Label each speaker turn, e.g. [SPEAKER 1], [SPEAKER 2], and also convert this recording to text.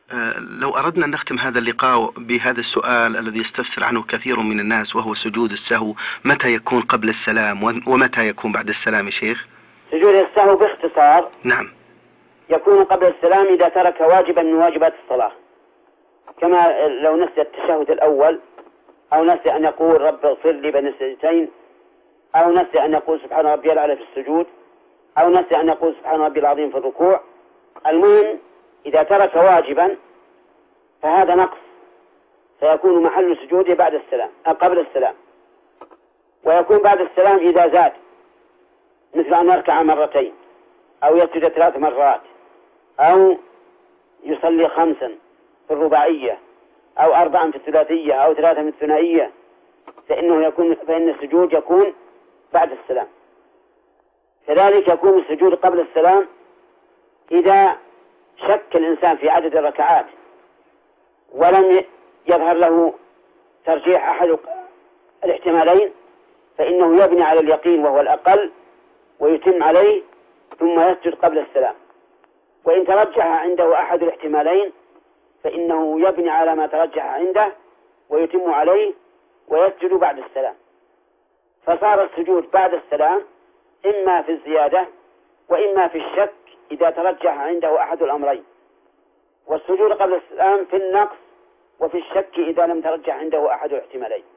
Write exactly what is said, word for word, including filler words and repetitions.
[SPEAKER 1] آه، لو أردنا أن نختم هذا اللقاء بهذا السؤال الذي يستفسر عنه كثير من الناس، وهو سجود السهو، متى يكون قبل السلام ومتى يكون بعد السلام يا شيخ؟
[SPEAKER 2] سجود السهو باختصار
[SPEAKER 1] نعم
[SPEAKER 2] يكون قبل السلام إذا ترك واجبا من واجبات الصلاة، كما لو نسي التشهد الأول، أو نسي أن يقول رب اغفر لي بين السجدتين، أو نسي أن يقول سبحان ربي الأعلى في السجود، أو نسي أن يقول سبحان ربي العظيم في الركوع. المهم إذا ترك واجبا فهذا نقص، فيكون محل سجوده بعد السلام قبل السلام. ويكون بعد السلام إذا زاد، مثل أن يركع مرتين أو يسجد ثلاث مرات أو يصلي خمسا في الرباعية أو أربعا في الثلاثية أو ثلاثا في الثنائية، فإنه يكون فإن السجود يكون بعد السلام. كذلك يكون السجود قبل السلام إذا شك الإنسان في عدد الركعات ولم يظهر له ترجيح أحد الاحتمالين، فإنه يبني على اليقين وهو الأقل ويتم عليه ثم يسجد قبل السلام. وإن ترجح عنده أحد الاحتمالين فإنه يبني على ما ترجح عنده ويتم عليه ويسجد بعد السلام. فصار السجود بعد السلام إما في الزيادة وإما في الشك إذا ترجح عنده أحد الأمرين، والسجود قبل السلام في النقص وفي الشك إذا لم ترجح عنده أحد الاحتمالين.